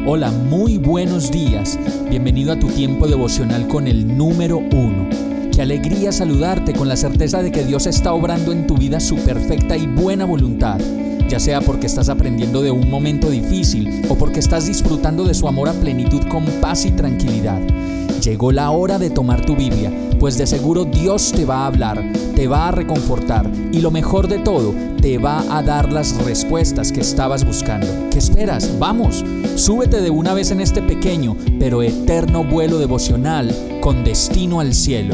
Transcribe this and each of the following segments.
Hola, muy buenos días. Bienvenido a tu tiempo devocional con el número 1. Qué alegría saludarte con la certeza de que Dios está obrando en tu vida su perfecta y buena voluntad, ya sea porque estás aprendiendo de un momento difícil o porque estás disfrutando de su amor a plenitud con paz y tranquilidad. Llegó la hora de tomar tu Biblia, pues de seguro Dios te va a hablar, te va a reconfortar y lo mejor de todo, te va a dar las respuestas que estabas buscando. ¿Qué esperas? ¡Vamos! Súbete de una vez en este pequeño pero eterno vuelo devocional con destino al cielo.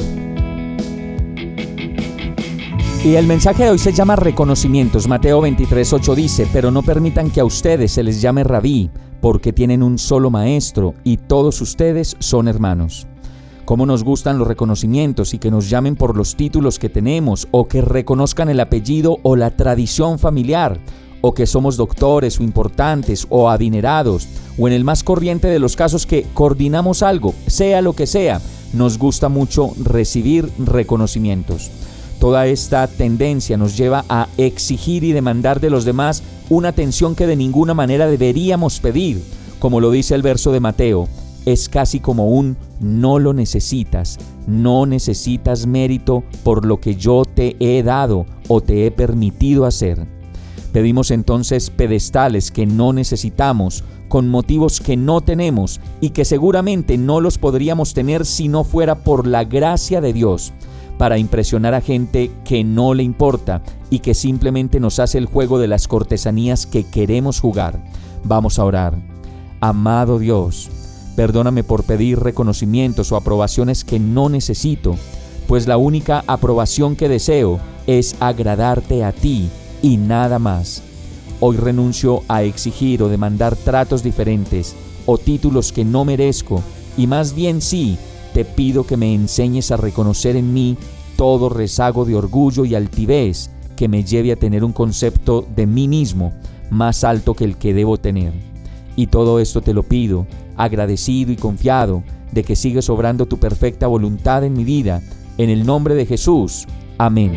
Y el mensaje de hoy se llama reconocimientos. Mateo 23:8 dice: pero no permitan que a ustedes se les llame rabí, porque tienen un solo maestro y todos ustedes son hermanos. Cómo nos gustan los reconocimientos y que nos llamen por los títulos que tenemos, o que reconozcan el apellido o la tradición familiar, o que somos doctores o importantes o adinerados, o en el más corriente de los casos que coordinamos algo, sea lo que sea, nos gusta mucho recibir reconocimientos. Toda esta tendencia nos lleva a exigir y demandar de los demás una atención que de ninguna manera deberíamos pedir. Como lo dice el verso de Mateo, es casi como un no lo necesitas, no necesitas mérito por lo que yo te he dado o te he permitido hacer. Pedimos entonces pedestales que no necesitamos, con motivos que no tenemos y que seguramente no los podríamos tener si no fuera por la gracia de Dios, para impresionar a gente que no le importa y que simplemente nos hace el juego de las cortesanías que queremos jugar. Vamos a orar. Amado Dios, perdóname por pedir reconocimientos o aprobaciones que no necesito, pues la única aprobación que deseo es agradarte a ti y nada más. Hoy renuncio a exigir o demandar tratos diferentes o títulos que no merezco, y más bien sí, te pido que me enseñes a reconocer en mí todo rezago de orgullo y altivez que me lleve a tener un concepto de mí mismo más alto que el que debo tener. Y todo esto te lo pido, agradecido y confiado de que sigues obrando tu perfecta voluntad en mi vida. En el nombre de Jesús. Amén.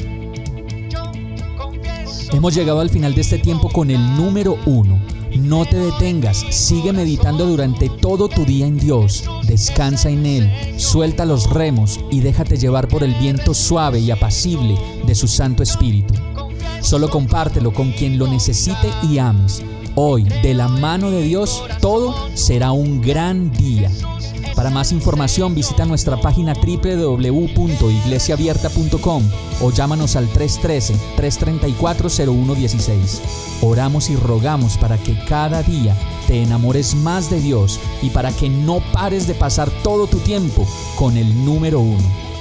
Hemos llegado al final de este tiempo con el número 1. No te detengas, sigue meditando durante todo tu día en Dios, descansa en Él, suelta los remos y déjate llevar por el viento suave y apacible de su Santo Espíritu. Solo compártelo con quien lo necesite y ames. Hoy, de la mano de Dios, todo será un gran día. Para más información visita nuestra página www.iglesiaabierta.com o llámanos al 313-334-0116. Oramos y rogamos para que cada día te enamores más de Dios y para que no pares de pasar todo tu tiempo con el número 1.